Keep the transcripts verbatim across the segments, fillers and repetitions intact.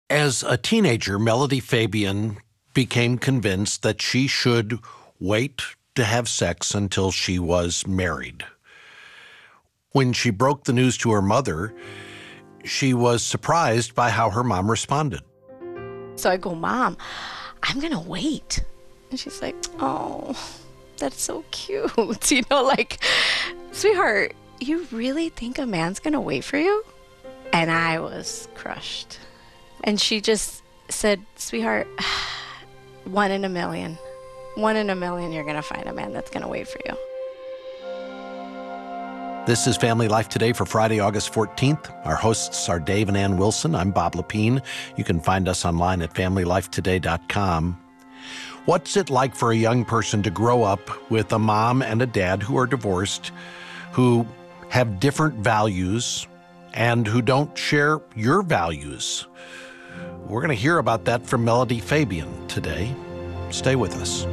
As a teenager, Melody Fabian became convinced that she should wait to have sex until she was married. When she broke the news to her mother, she was surprised by how her mom responded. So I go, Mom, I'm going to wait. And she's like, oh, that's so cute. You know, like, sweetheart, you really think a man's going to wait for you? And I was crushed. And she just said, sweetheart, one in a million. One in a million, you're going to find a man that's going to wait for you. This is Family Life Today for Friday, August fourteenth. Our hosts are Dave and Ann Wilson. I'm Bob Lepine. You can find us online at family life today dot com. What's it like for a young person to grow up with a mom and a dad who are divorced, who have different values, and who don't share your values? We're going to hear about that from Melody Fabian today. Stay with us.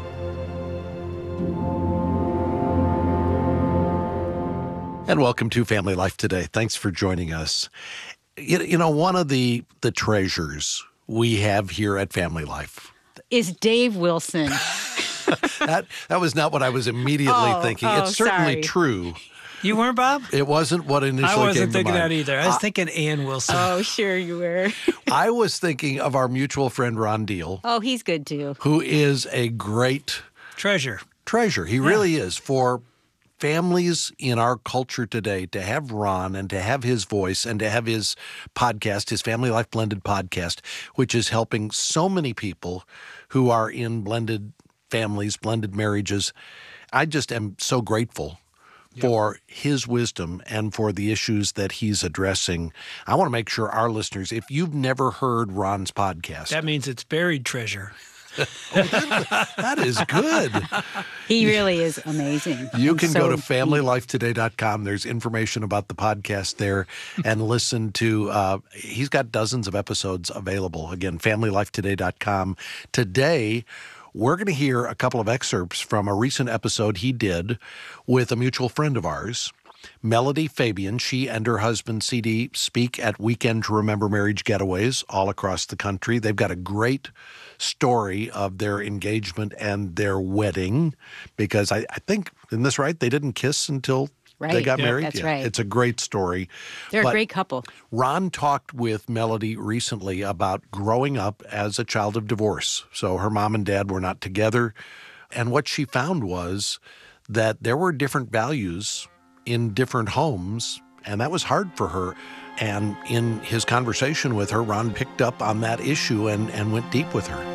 And welcome to Family Life Today. Thanks for joining us. You, you know, one of the, the treasures we have here at Family Life is Dave Wilson. that that was not what I was immediately oh, thinking. Oh, it's certainly sorry. true. You weren't, Bob? It wasn't what initially came to mind. I wasn't thinking that either. I was uh, thinking Ann Wilson. Oh, sure you were. I was thinking of our mutual friend, Ron Deal. Oh, he's good too. Who is a great treasure. Treasure. He yeah. really is. For families in our culture today, to have Ron and to have his voice and to have his podcast, his Family Life Blended podcast, which is helping so many people who are in blended families, blended marriages. I just am so grateful yep. for his wisdom and for the issues that he's addressing. I want to make sure our listeners, if you've never heard Ron's podcast. That means it's buried treasure. oh, that, that is good. He really is amazing. You can so, go to family life today dot com. There's information about the podcast there and listen to, uh, he's got dozens of episodes available. Again, family life today dot com. Today, we're going to hear a couple of excerpts from a recent episode he did with a mutual friend of ours, Melody Fabian. She and her husband, C D, speak at Weekend to Remember Marriage getaways all across the country. They've got a great story of their engagement and their wedding, because I, I think, isn't this right? They didn't kiss until right. they got yeah, married? That's yeah, right. It's a great story. They're but a great couple. Ron talked with Melody recently about growing up as a child of divorce. So her mom and dad were not together. And what she found was that there were different values in different homes, and that was hard for her. And in his conversation with her, Ron picked up on that issue and, and went deep with her.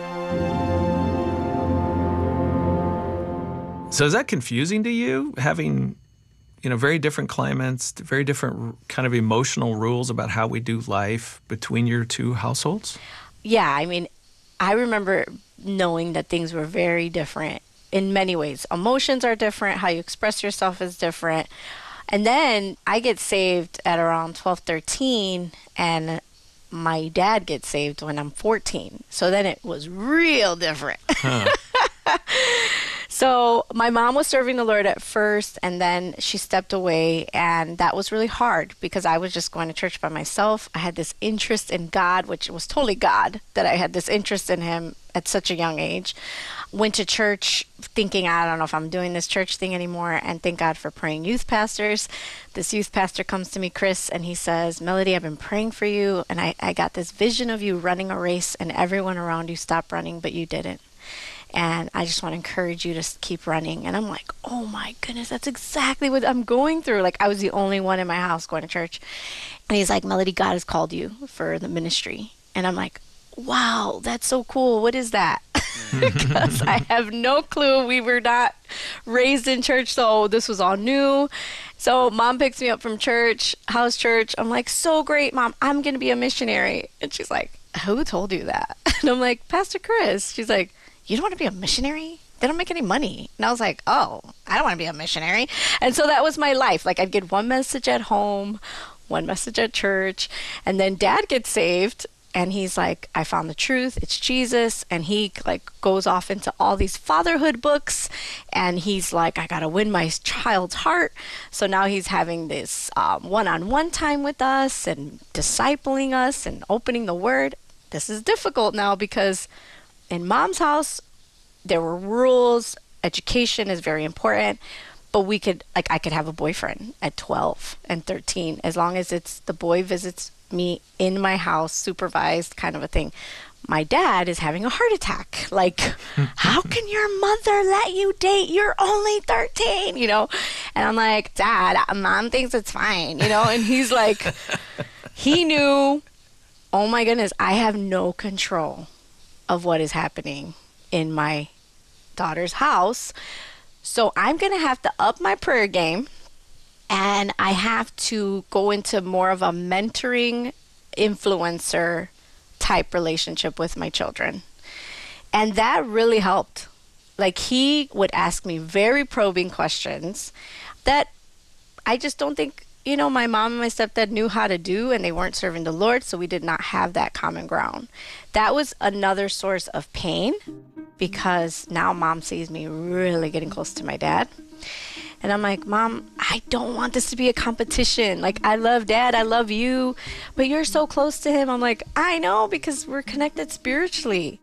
So is that confusing to you, having, you know, very different climates, very different kind of emotional rules about how we do life between your two households? Yeah, I mean, I remember knowing that things were very different in many ways. Emotions are different. How you express yourself is different. And then I get saved at around twelve, thirteen, and my dad gets saved when I'm fourteen. So then it was real different. Huh. So my mom was serving the Lord at first, and then she stepped away, and that was really hard because I was just going to church by myself. I had this interest in God, which was totally God, that I had this interest in him at such a young age. Went to church thinking, I don't know if I'm doing this church thing anymore, and thank God for praying youth pastors. This youth pastor comes to me, Chris, and he says, Melody, I've been praying for you, and I, I got this vision of you running a race, and everyone around you stopped running, but you didn't. And I just want to encourage you to keep running. And I'm like, oh my goodness, that's exactly what I'm going through. Like, I was the only one in my house going to church. And he's like, Melody, God has called you for the ministry. And I'm like, wow, that's so cool. What is that? Because I have no clue. We were not raised in church, so this was all new. So mom picks me up from church, house church. I'm like, so great, Mom. I'm going to be a missionary. And she's like, who told you that? And I'm like, Pastor Chris. She's like, you don't want to be a missionary? They don't make any money. And I was like, oh, I don't want to be a missionary. And so that was my life. Like, I'd get one message at home, one message at church, and then Dad gets saved. And he's like, I found the truth. It's Jesus. And he like goes off into all these fatherhood books. And he's like, I got to win my child's heart. So now he's having this um, one-on-one time with us and discipling us and opening the word. this is difficult now because in mom's house, there were rules. Education is very important. But we could, like, I could have a boyfriend at twelve and thirteen, as long as it's the boy visits me in my house, supervised kind of a thing. My dad is having a heart attack. Like, how can your mother let you date? You're only thirteen, you know? And I'm like, Dad, mom thinks it's fine, you know? And he's like, he knew, oh my goodness, I have no control of what is happening in my daughter's house. So I'm going to have to up my prayer game, and I have to go into more of a mentoring influencer type relationship with my children. And that really helped. Like, he would ask me very probing questions that I just don't think, you know, my mom and my stepdad knew how to do, and they weren't serving the Lord, so we did not have that common ground. That was another source of pain, because now mom sees me really getting close to my dad. And I'm like, Mom, I don't want this to be a competition. Like, I love Dad, I love you, but you're so close to him. I'm like, I know, because we're connected spiritually.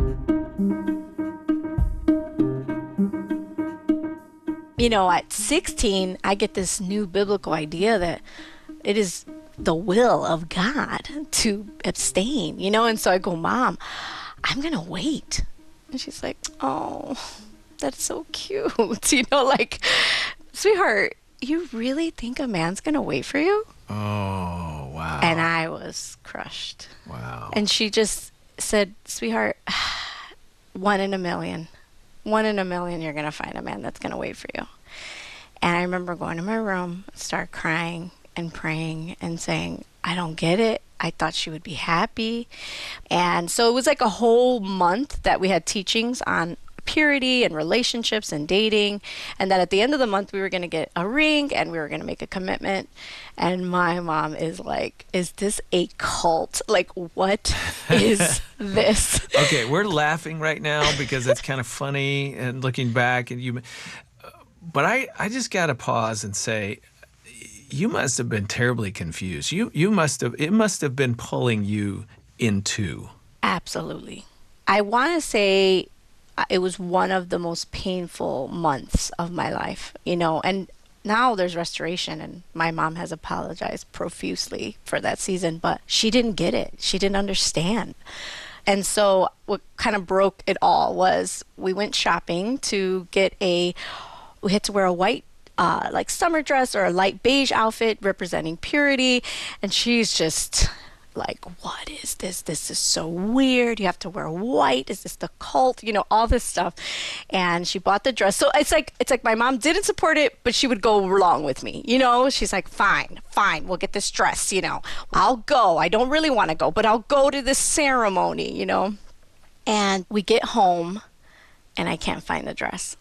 You know, at sixteen, I get this new biblical idea that it is the will of God to abstain, you know? And so I go, Mom, I'm going to wait. And she's like, oh, that's so cute. You know, like, sweetheart, you really think a man's going to wait for you? Oh, wow. And I was crushed. Wow. And she just said, sweetheart, one in a million. One in a million, you're going to find a man that's going to wait for you. And I remember going to my room, start crying and praying and saying, I don't get it. I thought she would be happy. And so it was like a whole month that we had teachings on purity and relationships and dating. And that at the end of the month, we were going to get a ring and we were going to make a commitment. And my mom is like, is this a cult? Like, what is this? Okay, we're laughing right now because it's kind of funny and looking back. And you, but I, I just got to pause and say, you must have been terribly confused. You you must have it must have been pulling you into. Absolutely. I want to say it was one of the most painful months of my life, you know, and now there's restoration, and my mom has apologized profusely for that season, but she didn't get it. She didn't understand. And so what kind of broke it all was we went shopping to get a, we had to wear a white Uh, like summer dress or a light beige outfit representing purity. And she's just like, what is this? This is so weird. You have to wear white. Is this the cult? You know, all this stuff. And she bought the dress. So it's like, it's like my mom didn't support it, but she would go along with me. You know, she's like, fine, fine. We'll get this dress, you know, I'll go. I don't really want to go, but I'll go to this ceremony, you know. And we get home and I can't find the dress.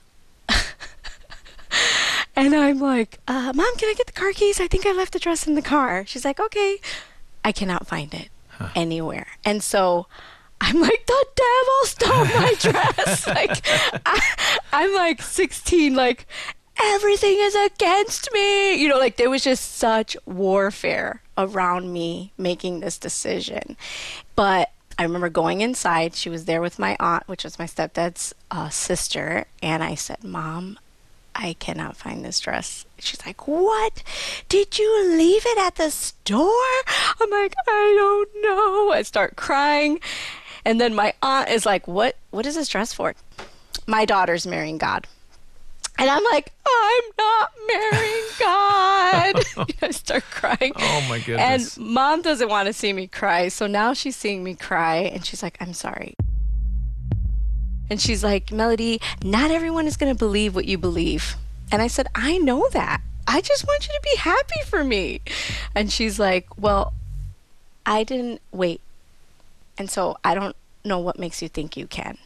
And I'm like, uh, Mom, can I get the car keys? I think I left the dress in the car. She's like, okay. I cannot find it huh. anywhere. And so I'm like, the devil stole my dress. Like, I, I'm like sixteen, like, everything is against me. You know, like, there was just such warfare around me making this decision. But I remember going inside. She was there with my aunt, which was my stepdad's uh, sister. And I said, Mom, I cannot find this dress. She's like, what? Did you leave it at the store? I'm like, I don't know. I start crying. And then my aunt is like, what, what is this dress for? My daughter's marrying God. And I'm like, I'm not marrying God. I start crying. Oh my goodness. And Mom doesn't want to see me cry. So now she's seeing me cry and she's like, I'm sorry. And she's like, Melody, not everyone is going to believe what you believe. And I said, I know that. I just want you to be happy for me. And she's like, well, I didn't wait. And so I don't know what makes you think you can.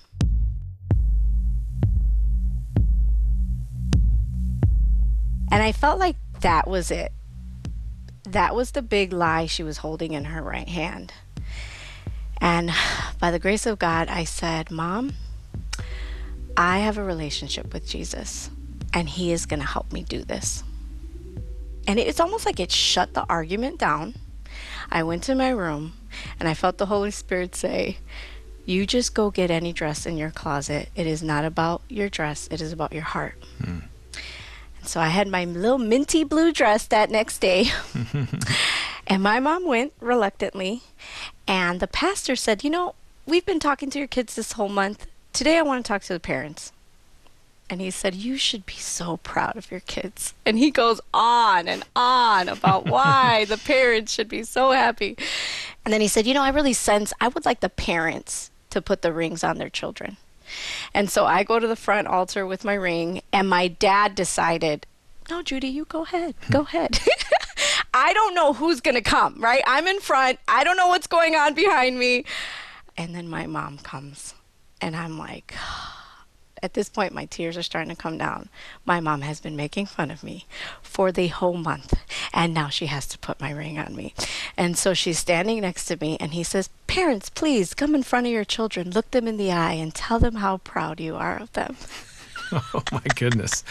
And I felt like that was it. That was the big lie she was holding in her right hand. And by the grace of God, I said, Mom, I have a relationship with Jesus, and he is going to help me do this. And it's almost like it shut the argument down. I went to my room, And I felt the Holy Spirit say, you just go get any dress in your closet. It is not about your dress. It is about your heart. Hmm. And so I had my little minty blue dress that next day. And my mom went reluctantly. And the pastor said, you know, we've been talking to your kids this whole month. Today I want to talk to the parents. And he said, you should be so proud of your kids. And he goes on and on about why the parents should be so happy. And then he said, you know, I really sense I would like the parents to put the rings on their children. And so I go to the front altar with my ring, and my dad decided, no, Judy, you go ahead. Go ahead. I don't know who's going to come, right? I'm in front. I don't know what's going on behind me. And then my mom comes, and I'm like, at this point, my tears are starting to come down. My mom has been making fun of me for the whole month, and now she has to put my ring on me. And so she's standing next to me, and he says, parents, please come in front of your children, look them in the eye, and tell them how proud you are of them. Oh, my goodness.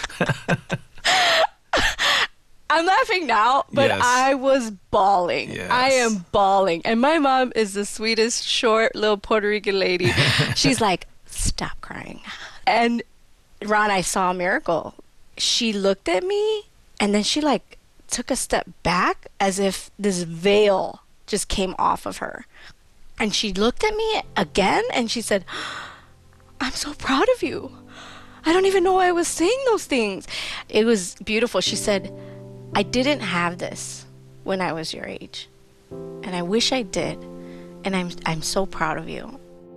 I'm laughing now, but Yes. I was bawling. Yes. I am bawling. And my mom is the sweetest, short, little Puerto Rican lady. She's like, stop crying. And Ron, I saw a miracle. She looked at me, and then she like took a step back as if this veil just came off of her. And she looked at me again, and she said, I'm so proud of you. I don't even know why I was saying those things. It was beautiful. She said, I didn't have this when I was your age, and I wish I did. And I'm I'm so proud of you.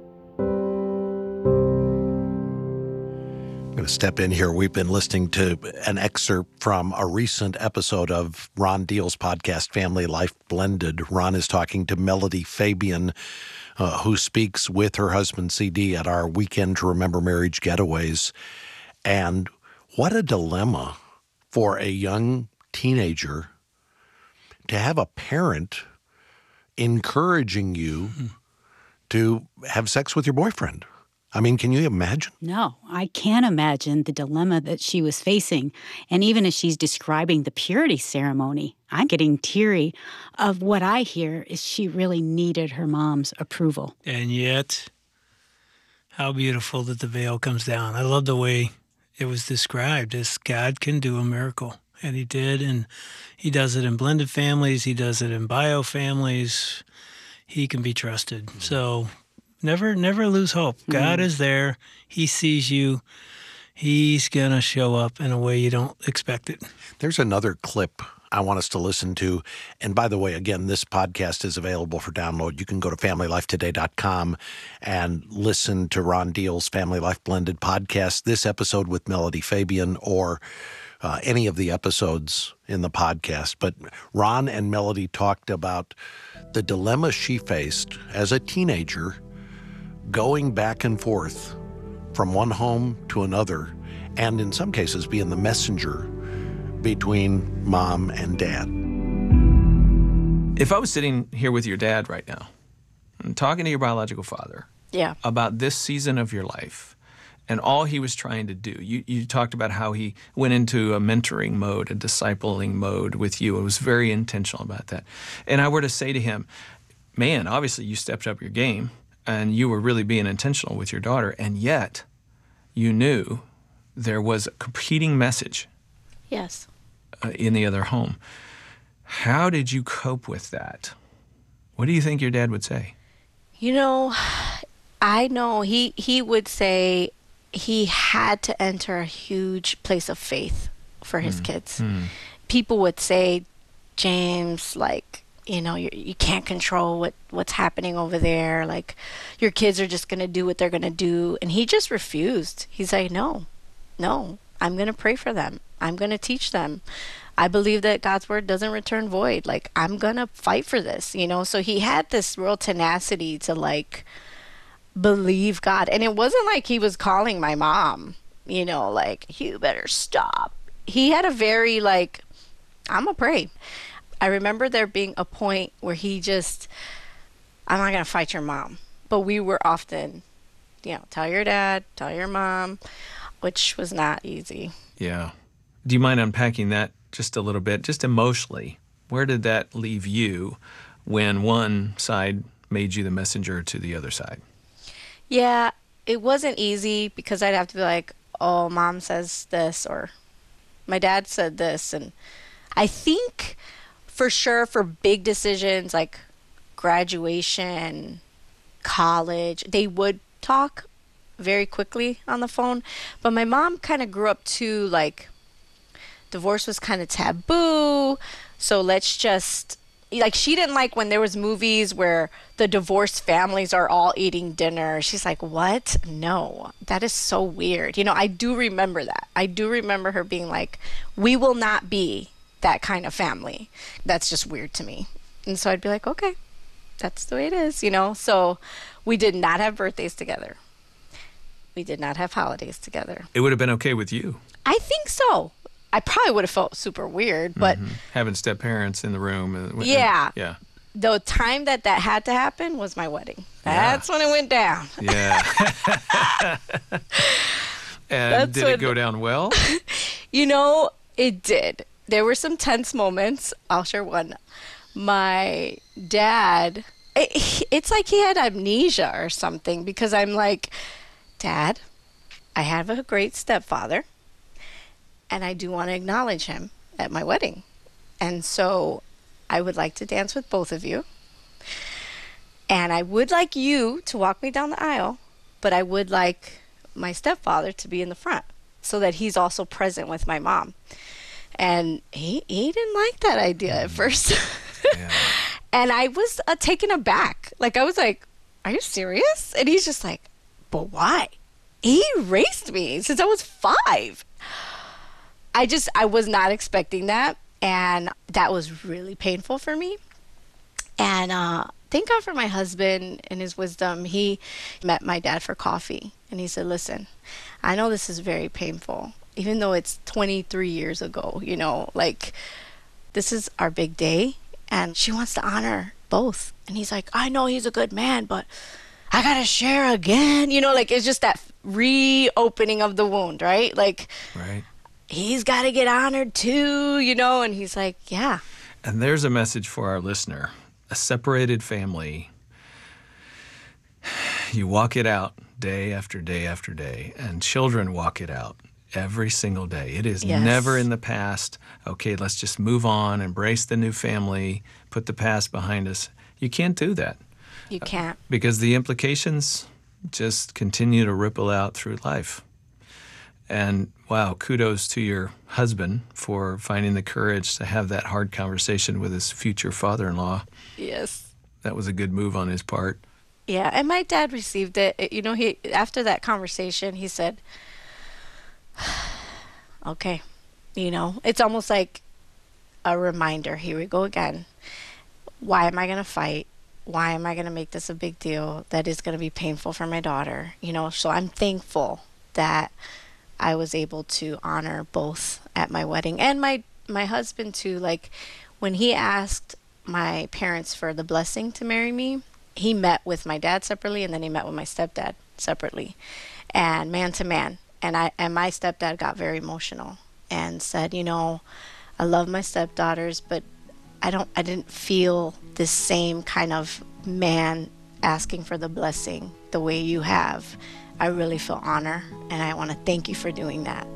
I'm going to step in here. We've been listening to an excerpt from a recent episode of Ron Deal's podcast, Family Life Blended. Ron is talking to Melody Fabian, uh, who speaks with her husband, C D, at our Weekend to Remember Marriage Getaways. And what a dilemma for a young teenager to have a parent encouraging you to have sex with your boyfriend. I mean, can you imagine? No, I can't imagine the dilemma that she was facing. And even as she's describing the purity ceremony, I'm getting teary of what I hear is she really needed her mom's approval. And yet, how beautiful that the veil comes down. I love the way it was described as God can do a miracle. And he did, and he does it in blended families. He does it in bio families. He can be trusted. Mm-hmm. So never, never lose hope. Mm-hmm. God is there. He sees you. He's going to show up in a way you don't expect it. There's another clip I want us to listen to. And by the way, again, this podcast is available for download. You can go to family life today dot com and listen to Ron Deal's Family Life Blended podcast, this episode with Melody Fabian, or uh, any of the episodes in the podcast. But Ron and Melody talked about the dilemma she faced as a teenager, going back and forth from one home to another, and in some cases being the messenger between mom and dad. If I was sitting here with your dad right now and talking to your biological father Yeah. about this season of your life and all he was trying to do, you, you talked about how he went into a mentoring mode, a discipling mode with you. It was very intentional about that. And I were to say to him, man, obviously you stepped up your game and you were really being intentional with your daughter, and yet you knew there was a competing message Yes. uh, in the other home. How did you cope with that? What do you think your dad would say? You know, I know he he would say he had to enter a huge place of faith for his Mm. kids. Mm. People would say, James, like, you know, you you can't control what, what's happening over there. Like, your kids are just going to do what they're going to do. And he just refused. He's like, no, no, I'm going to pray for them. I'm going to teach them. I believe that God's word doesn't return void. Like, I'm going to fight for this, you know? So he had this real tenacity to, like, believe God. And it wasn't like he was calling my mom, you know, like, you better stop. He had a very, like, I'm going to pray. I remember there being a point where he just, I'm not going to fight your mom. But we were often, you know, tell your dad, tell your mom, which was not easy. Yeah. Do you mind unpacking that just a little bit, just emotionally? Where did that leave you when one side made you the messenger to the other side. Yeah, it wasn't easy because I'd have to be like, oh, mom says this or my dad said this. And I think for sure for big decisions like graduation, college, they would talk very quickly on the phone. But my mom kind of grew up too, like, divorce was kind of taboo. So let's just, like, she didn't like when there was movies where the divorced families are all eating dinner. She's like, what? No, that is so weird. You know, I do remember that. I do remember her being like, we will not be that kind of family. That's just weird to me. And so I'd be like, okay, that's the way it is, you know? So we did not have birthdays together. We did not have holidays together. It would have been okay with you. I think so. I probably would have felt super weird, but Mm-hmm. Having step parents in the room. And, and- Yeah. Yeah. the time that that had to happen was my wedding. Yeah. That's when it went down. Yeah. And That's did when- it go down well? You know, it did. There were some tense moments. I'll share one. My dad, it, it's like he had amnesia or something because I'm like, Dad, I have a great stepfather and I do want to acknowledge him at my wedding. And so I would like to dance with both of you. And I would like you to walk me down the aisle, but I would like my stepfather to be in the front so that he's also present with my mom. And he, he didn't like that idea at first. Yeah. And I was uh, taken aback. Like, I was like, are you serious? And he's just like, but why? He raised me since I was five. I just, I was not expecting that. And that was really painful for me. And uh, thank God for my husband and his wisdom. He met my dad for coffee. And he said, listen, I know this is very painful, even though it's twenty-three years ago, you know, like, this is our big day. And she wants to honor both. And he's like, I know he's a good man, but I got to share again. You know, like, it's just that reopening of the wound, right? Like, Right. he's got to get honored too, you know? And he's like, yeah. And there's a message for our listener. A separated family, you walk it out day after day after day, and children walk it out every single day. It is Yes. never in the past. Okay, let's just move on, embrace the new family, put the past behind us. You can't do that You can't. because the implications just continue to ripple out through life. And wow, kudos to your husband for finding the courage to have that hard conversation with his future father-in-law. Yes. That was a good move on his part. Yeah, and my dad received it. It- You know, he after that conversation, he said, "Okay, you know, it's almost like a reminder. Here we go again. Why am I going to fight? Why am I going to make this a big deal that is going to be painful for my daughter? You know, so I'm thankful that I was able to honor both at my wedding and my my husband too. Like, when he asked my parents for the blessing to marry me, he met with my dad separately and then he met with my stepdad separately and man to man. And I and my stepdad got very emotional and said, you know, I love my stepdaughters, but I don't I didn't feel this same kind of man asking for the blessing the way you have. I really feel honor and I want to thank you for doing that.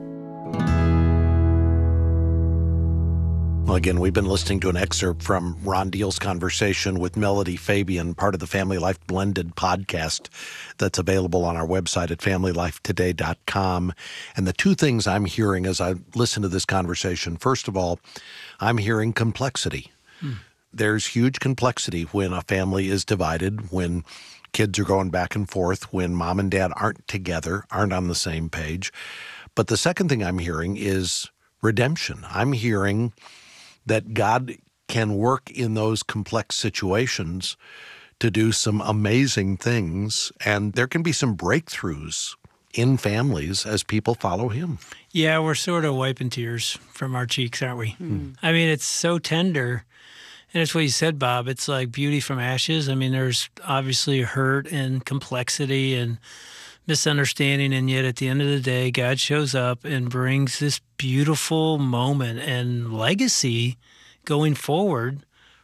Well, again, we've been listening to an excerpt from Ron Deal's conversation with Melody Fabian, part of the Family Life Blended podcast that's available on our website at family life today dot com. And the two things I'm hearing as I listen to this conversation, first of all, I'm hearing complexity. Hmm. There's huge complexity when a family is divided, when kids are going back and forth, when mom and dad aren't together, aren't on the same page. But the second thing I'm hearing is redemption. I'm hearing that God can work in those complex situations to do some amazing things, and there can be some breakthroughs in families as people follow him. Yeah, we're sort of wiping tears from our cheeks, aren't we? Mm. I mean, it's so tender. And it's what you said, Bob. It's like beauty from ashes. I mean, there's obviously hurt and complexity and misunderstanding, and yet at the end of the day, God shows up and brings this beautiful moment and legacy going forward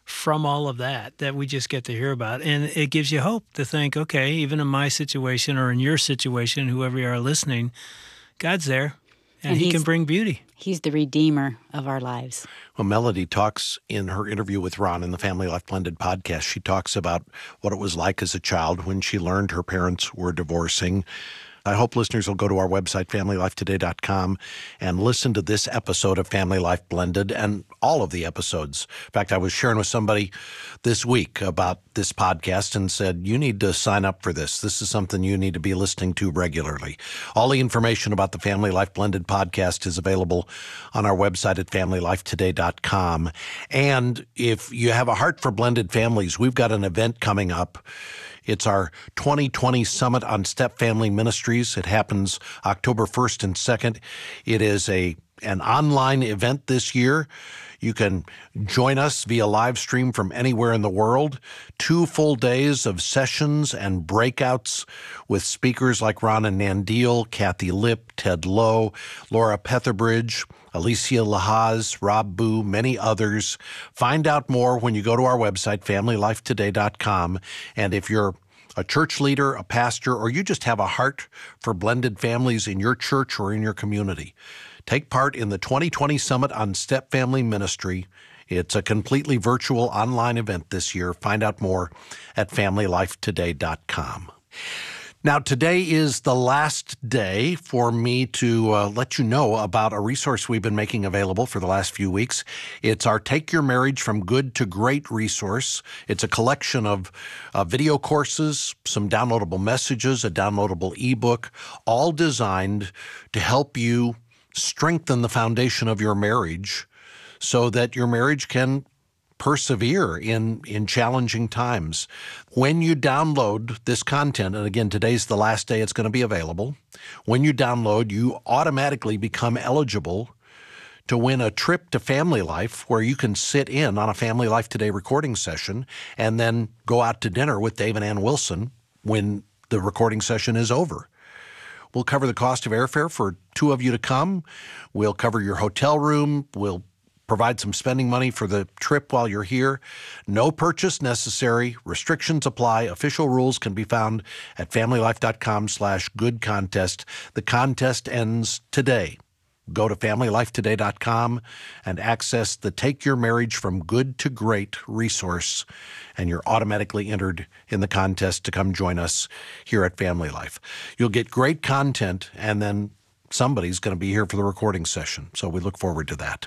from all of that that we just get to hear about. And it gives you hope to think, okay, even in my situation or in your situation, whoever you are listening, God's there, and, And he can he's- bring beauty. He's the redeemer of our lives. Well, Melody talks in her interview with Ron in the Family Life Blended podcast. She talks about what it was like as a child when she learned her parents were divorcing. I hope listeners will go to our website, family life today dot com, and listen to this episode of Family Life Blended and all of the episodes. In fact, I was sharing with somebody this week about this podcast and said, you need to sign up for this. This is something you need to be listening to regularly. All the information about the Family Life Blended podcast is available on our website at family life today dot com. And if you have a heart for blended families, we've got an event coming up. It's our twenty twenty Summit on Step Family Ministries. It happens October first and second. It is a an online event this year. You can join us via live stream from anywhere in the world. Two full days of sessions and breakouts with speakers like Ron and Nandil, Kathy Lipp, Ted Lowe, Laura Petherbridge, Alicia Lahaz, Rob Boo, many others. Find out more when you go to our website, family life today dot com. And if you're a church leader, a pastor, or you just have a heart for blended families in your church or in your community, take part in the twenty twenty Summit on Step Family Ministry. It's a completely virtual online event this year. Find out more at family life today dot com. Now, today is the last day for me to uh, let you know about a resource we've been making available for the last few weeks. It's our Take Your Marriage from Good to Great resource. It's a collection of uh, video courses, some downloadable messages, a downloadable ebook, all designed to help you strengthen the foundation of your marriage so that your marriage can persevere in, in challenging times. When you download this content, and again, today's the last day it's going to be available, when you download, you automatically become eligible to win a trip to Family Life where you can sit in on a Family Life Today recording session and then go out to dinner with Dave and Ann Wilson when the recording session is over. We'll cover the cost of airfare for two of you to come. We'll cover your hotel room. We'll provide some spending money for the trip while you're here. No purchase necessary. Restrictions apply. Official rules can be found at family life dot com slash good contest. The contest ends today. Go to family life today dot com and access the Take Your Marriage from Good to Great resource, and you're automatically entered in the contest to come join us here at Family Life. You'll get great content, and then somebody's going to be here for the recording session, so we look forward to that.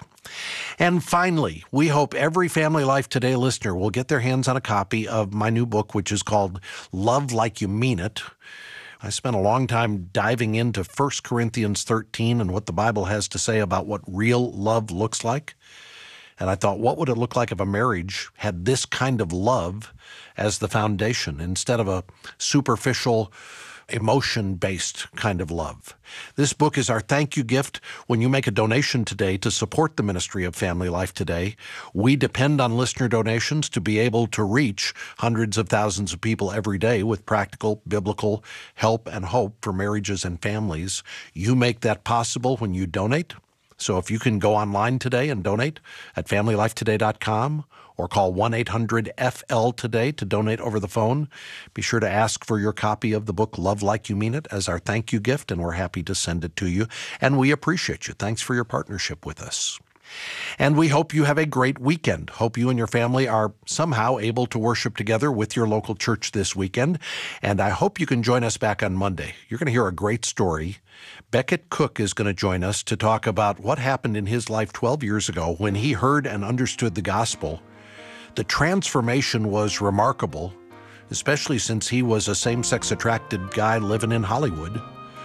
And finally, we hope every Family Life Today listener will get their hands on a copy of my new book, which is called Love Like You Mean It. I spent a long time diving into First Corinthians thirteen and what the Bible has to say about what real love looks like. And I thought, what would it look like if a marriage had this kind of love as the foundation instead of a superficial, emotion-based kind of love? This book is our thank you gift when you make a donation today to support the ministry of Family Life Today. We depend on listener donations to be able to reach hundreds of thousands of people every day with practical, biblical help and hope for marriages and families. You make that possible when you donate. So if you can go online today and donate at family life today dot com or call one eight hundred F L today to donate over the phone, be sure to ask for your copy of the book Love Like You Mean It as our thank you gift, and we're happy to send it to you. And we appreciate you. Thanks for your partnership with us. And we hope you have a great weekend. Hope you and your family are somehow able to worship together with your local church this weekend. And I hope you can join us back on Monday. You're going to hear a great story. Beckett Cook is going to join us to talk about what happened in his life twelve years ago when he heard and understood the gospel. The transformation was remarkable, especially since he was a same-sex attracted guy living in Hollywood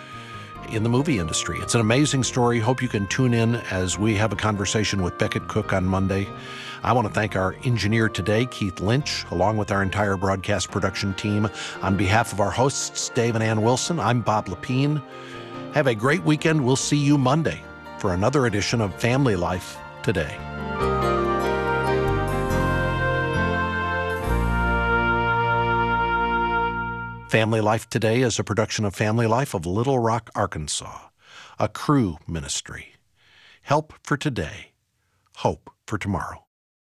in the movie industry. It's an amazing story. Hope you can tune in as we have a conversation with Beckett Cook on Monday. I want to thank our engineer today, Keith Lynch, along with our entire broadcast production team. On behalf of our hosts, Dave and Ann Wilson, I'm Bob Lepine. Have a great weekend. We'll see you Monday for another edition of Family Life Today. Family Life Today is a production of Family Life of Little Rock, Arkansas, a Cru ministry. Help for today, hope for tomorrow.